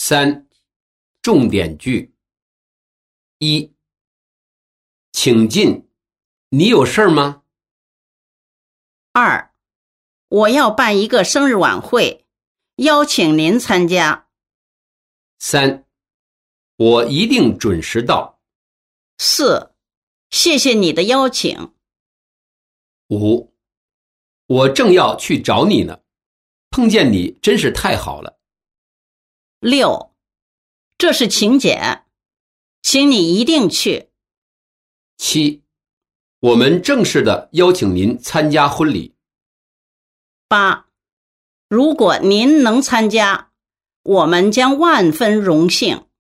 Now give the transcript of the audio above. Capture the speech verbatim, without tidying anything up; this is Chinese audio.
三、重点句。一、请进，你有事儿吗？ 二、我要办一个生日晚会，邀请您参加。 三、我一定准时到。 四、谢谢你的邀请。 五、我正要去找你呢，碰见你真是太好了。 六、这是请柬，请你一定去。 七、我们正式的邀请您参加婚礼。 八、如果您能参加，我们将万分荣幸。